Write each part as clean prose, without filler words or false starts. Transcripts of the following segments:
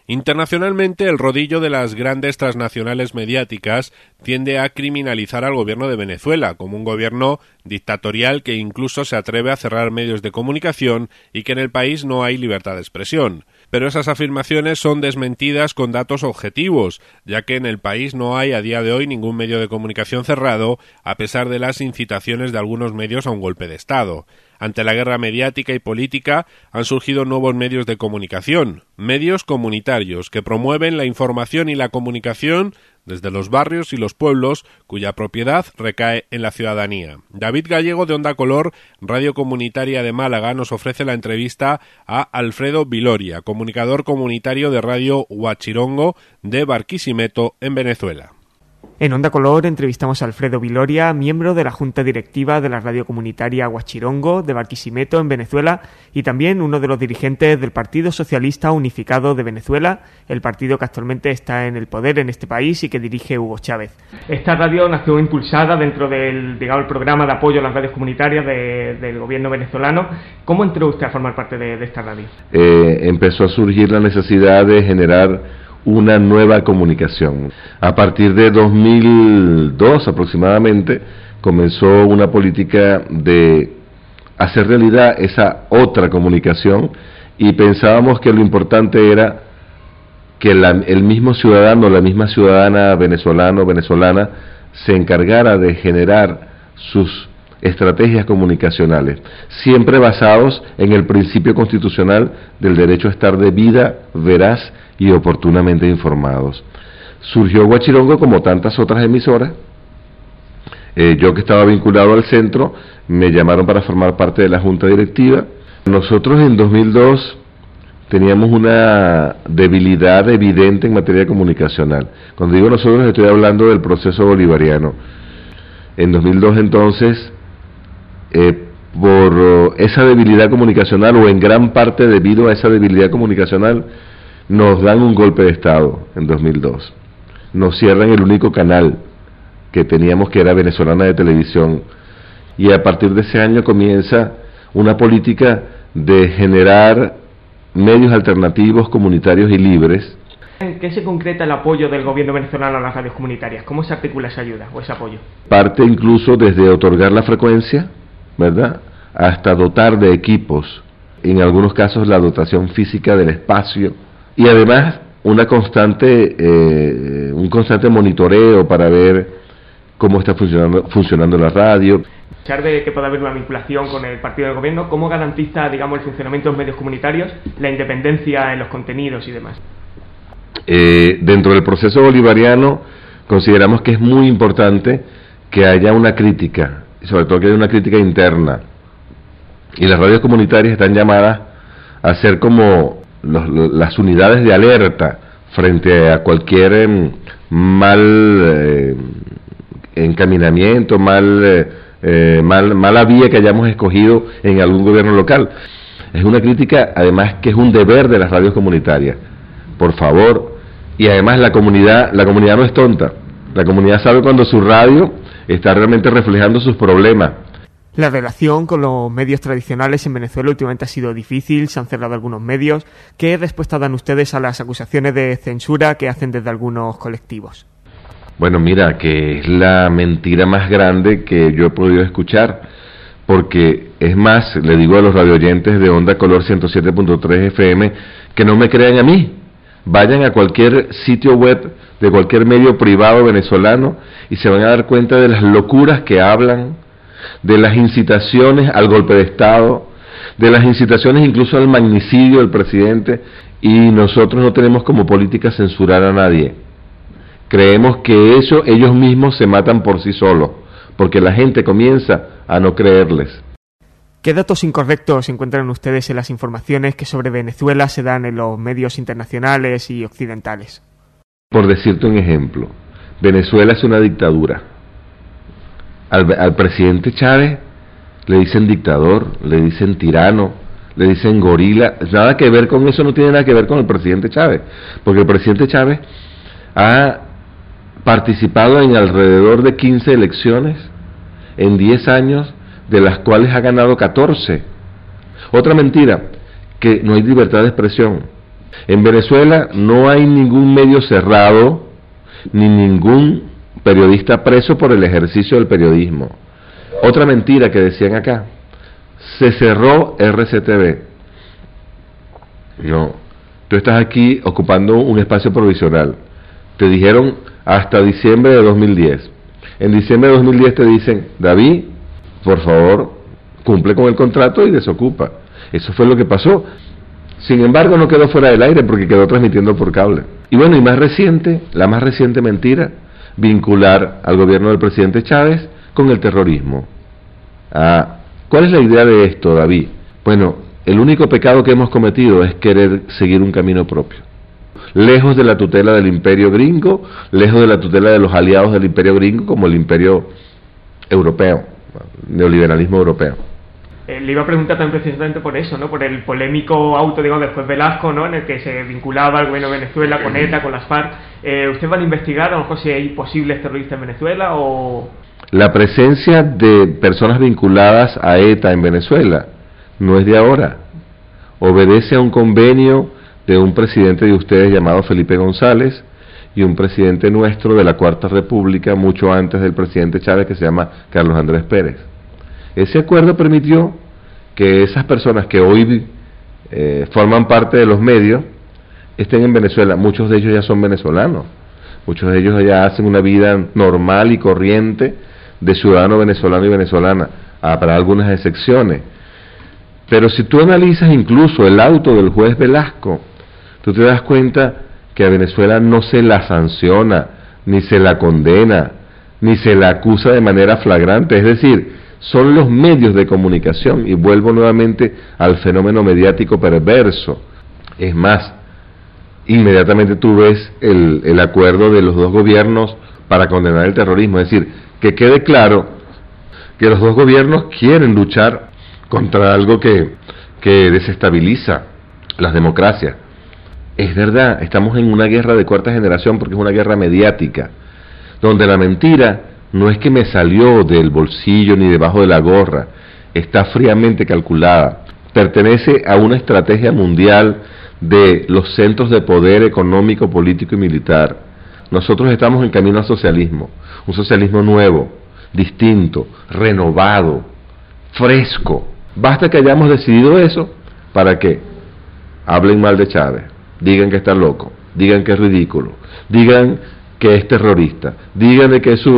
Internacionalmente, el rodillo de las grandes transnacionales mediáticas tiende a criminalizar al gobierno de Venezuela como un gobierno dictatorial que incluso se atreve a cerrar medios de comunicación y que en el país no hay libertad de expresión. Pero esas afirmaciones son desmentidas con datos objetivos, ya que en el país no hay a día de hoy ningún medio de comunicación cerrado, a pesar de las incitaciones de algunos medios a un golpe de Estado. Ante la guerra mediática y política han surgido nuevos medios de comunicación, medios comunitarios que promueven la información y la comunicación desde los barrios y los pueblos cuya propiedad recae en la ciudadanía. David Gallego de Onda Color, Radio Comunitaria de Málaga, nos ofrece la entrevista a Alfredo Viloria, comunicador comunitario de Radio Huachirongo de Barquisimeto, en Venezuela. En Onda Color entrevistamos a Alfredo Viloria, miembro de la Junta Directiva de la Radio Comunitaria Huachirongo de Barquisimeto, en Venezuela, y también uno de los dirigentes del Partido Socialista Unificado de Venezuela, el partido que actualmente está en el poder en este país y que dirige Hugo Chávez. Esta radio nació impulsada dentro del programa de apoyo a las radios comunitarias del gobierno venezolano. ¿Cómo entró usted a formar parte de esta radio? Empezó a surgir la necesidad de generar una nueva comunicación. A partir de 2002 aproximadamente comenzó una política de hacer realidad esa otra comunicación y pensábamos que lo importante era que el mismo ciudadano, la misma ciudadana venezolano o venezolana se encargara de generar sus estrategias comunicacionales, siempre basados en el principio constitucional del derecho a estar debida, veraz y oportunamente informados. Surgió Huachirongo como tantas otras emisoras. Yo, que estaba vinculado al centro, me llamaron para formar parte de la junta directiva. Nosotros en 2002 teníamos una debilidad evidente en materia comunicacional. Cuando digo nosotros, estoy hablando del proceso bolivariano. En 2002 entonces, por esa debilidad comunicacional, o en gran parte debido a esa debilidad comunicacional, nos dan un golpe de Estado en 2002. Nos cierran el único canal que teníamos, que era Venezolana de Televisión, y a partir de ese año comienza una política de generar medios alternativos, comunitarios y libres. ¿En qué se concreta el apoyo del gobierno venezolano a las radios comunitarias? ¿Cómo se articula esa ayuda o ese apoyo? Parte incluso desde otorgar la frecuencia, ¿verdad?, hasta dotar de equipos, en algunos casos la dotación física del espacio, y además un constante monitoreo para ver cómo está funcionando la radio. A pesar de que pueda haber una vinculación con el partido del gobierno, ¿cómo garantiza, digamos, el funcionamiento de los medios comunitarios, la independencia en los contenidos y demás? Dentro del proceso bolivariano consideramos que es muy importante que haya una crítica, sobre todo que haya una crítica interna, y las radios comunitarias están llamadas a ser como las unidades de alerta frente a cualquier mal encaminamiento, mala vía que hayamos escogido en algún gobierno local. Es una crítica, además, que es un deber de las radios comunitarias. Por favor, y además la comunidad no es tonta. La comunidad sabe cuando su radio está realmente reflejando sus problemas. La relación con los medios tradicionales en Venezuela últimamente ha sido difícil, se han cerrado algunos medios. ¿Qué respuesta dan ustedes a las acusaciones de censura que hacen desde algunos colectivos? Bueno, mira, que es la mentira más grande que yo he podido escuchar, porque es más, le digo a los radioyentes de Onda Color 107.3 FM que no me crean a mí. Vayan a cualquier sitio web de cualquier medio privado venezolano y se van a dar cuenta de las locuras que hablan, de las incitaciones al golpe de Estado, de las incitaciones incluso al magnicidio del presidente, y nosotros no tenemos como política censurar a nadie. Creemos que ellos mismos se matan por sí solos, porque la gente comienza a no creerles. ¿Qué datos incorrectos encuentran ustedes en las informaciones que sobre Venezuela se dan en los medios internacionales y occidentales? Por decirte un ejemplo, Venezuela es una dictadura. Al presidente Chávez le dicen dictador, le dicen tirano, le dicen gorila. Nada que ver con eso, no tiene nada que ver con el presidente Chávez, porque el presidente Chávez ha participado en alrededor de 15 elecciones en 10 años, de las cuales ha ganado 14. Otra mentira, que no hay libertad de expresión. En Venezuela no hay ningún medio cerrado, ni ningún periodista preso por el ejercicio del periodismo. Otra mentira que decían acá, se cerró RCTV. No, tú estás aquí ocupando un espacio provisional. Te dijeron hasta diciembre de 2010. En diciembre de 2010 te dicen, David, por favor, cumple con el contrato y desocupa. Eso fue lo que pasó. Sin embargo, no quedó fuera del aire porque quedó transmitiendo por cable. Y bueno, y más reciente, la más reciente mentira, vincular al gobierno del presidente Chávez con el terrorismo. ¿Cuál es la idea de esto, David? Bueno, el único pecado que hemos cometido es querer seguir un camino propio. Lejos de la tutela del imperio gringo, lejos de la tutela de los aliados del imperio gringo como el imperio europeo, neoliberalismo europeo. Le iba a preguntar también precisamente por eso, ¿no? Por el polémico auto, digamos, después Velasco, ¿no? En el que se vinculaba al gobierno de Venezuela con ETA, con las FARC. ¿Ustedes van a investigar a lo mejor si hay posibles terroristas en Venezuela o...? La presencia de personas vinculadas a ETA en Venezuela no es de ahora. Obedece a un convenio de un presidente de ustedes llamado Felipe González y un presidente nuestro de la Cuarta República mucho antes del presidente Chávez, que se llama Carlos Andrés Pérez. Ese acuerdo permitió que esas personas que hoy forman parte de los medios estén en Venezuela. Muchos de ellos ya son venezolanos, muchos de ellos ya hacen una vida normal y corriente de ciudadano venezolano y venezolana, para algunas excepciones. Pero si tú analizas incluso el auto del juez Velasco, tú te das cuenta que a Venezuela no se la sanciona, ni se la condena, ni se la acusa de manera flagrante. Es decir, son los medios de comunicación, y vuelvo nuevamente al fenómeno mediático perverso. Es más, inmediatamente tú ves el acuerdo de los dos gobiernos para condenar el terrorismo. Es decir, que quede claro que los dos gobiernos quieren luchar contra algo que desestabiliza las democracias. Es verdad, estamos en una guerra de cuarta generación porque es una guerra mediática, donde la mentira no es que me salió del bolsillo ni debajo de la gorra, está fríamente calculada, pertenece a una estrategia mundial de los centros de poder económico, político y militar. Nosotros estamos en camino al socialismo, un socialismo nuevo, distinto, renovado, fresco. Basta que hayamos decidido eso para que hablen mal de Chávez, digan que está loco, digan que es ridículo, digan que es terrorista, digan de que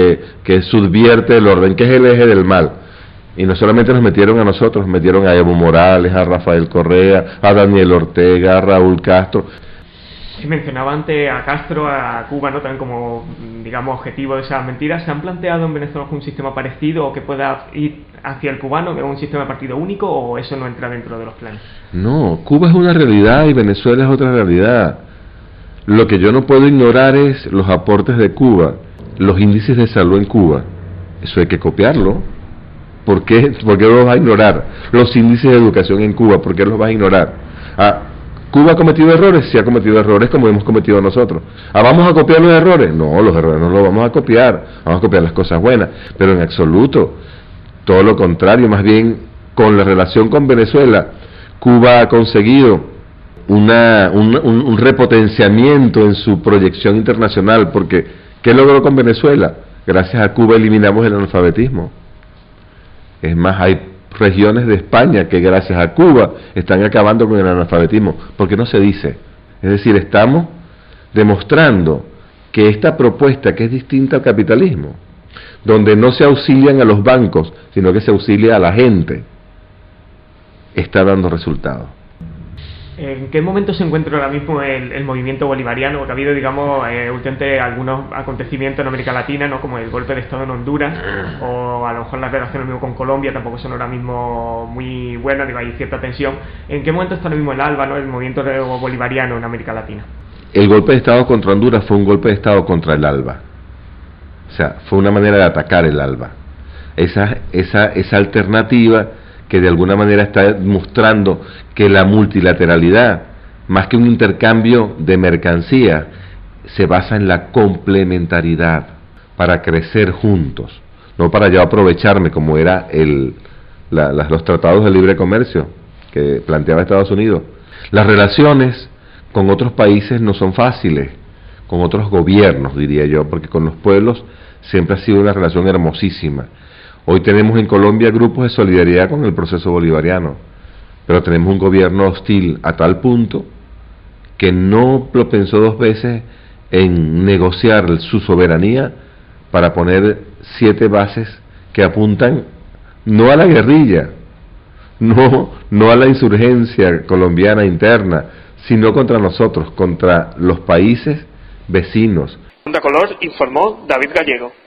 subvierte el orden, que es el eje del mal. Y no solamente nos metieron a nosotros, metieron a Evo Morales, a Rafael Correa, a Daniel Ortega, a Raúl Castro. Sí, mencionaba antes a Castro, a Cuba, ¿no? También como, digamos, objetivo de esas mentiras. ¿Se han planteado en Venezuela un sistema parecido o que pueda ir hacia el cubano, que es un sistema de partido único, o eso no entra dentro de los planes? No, Cuba es una realidad y Venezuela es otra realidad. Lo que yo no puedo ignorar es los aportes de Cuba, los índices de salud en Cuba. Eso hay que copiarlo. ¿Por qué los vas a ignorar? Los índices de educación en Cuba, ¿por qué los vas a ignorar? ¿Cuba ha cometido errores? Sí ha cometido errores como hemos cometido nosotros. ¿Vamos a copiar los errores? No, los errores no los vamos a copiar, vamos a copiar las cosas buenas, pero en absoluto, todo lo contrario. Más bien, con la relación con Venezuela, Cuba ha conseguido un repotenciamiento en su proyección internacional, porque ¿qué logró con Venezuela? Gracias a Cuba eliminamos el analfabetismo. Es más, hay regiones de España que gracias a Cuba están acabando con el analfabetismo, porque no se dice. Es decir, estamos demostrando que esta propuesta, que es distinta al capitalismo, donde no se auxilian a los bancos, sino que se auxilia a la gente, está dando resultados. ¿En qué momento se encuentra ahora mismo el movimiento bolivariano? Porque ha habido, digamos, últimamente algunos acontecimientos en América Latina, ¿no? Como el golpe de Estado en Honduras, o a lo mejor las relaciones mismo con Colombia tampoco son ahora mismo muy buenas, digo, hay cierta tensión. ¿En qué momento está ahora mismo el ALBA, ¿no? El movimiento bolivariano en América Latina? El golpe de Estado contra Honduras fue un golpe de Estado contra el ALBA. O sea, fue una manera de atacar el ALBA. Esa alternativa que de alguna manera está mostrando que la multilateralidad, más que un intercambio de mercancías, se basa en la complementariedad para crecer juntos, no para yo aprovecharme como era los tratados de libre comercio que planteaba Estados Unidos. Las relaciones con otros países no son fáciles, con otros gobiernos, diría yo, porque con los pueblos siempre ha sido una relación hermosísima. Hoy tenemos en Colombia grupos de solidaridad con el proceso bolivariano, pero tenemos un gobierno hostil a tal punto que no lo pensó dos veces en negociar su soberanía para poner 7 bases que apuntan no a la guerrilla, no a la insurgencia colombiana interna, sino contra nosotros, contra los países vecinos. Onda Color informó David Gallego.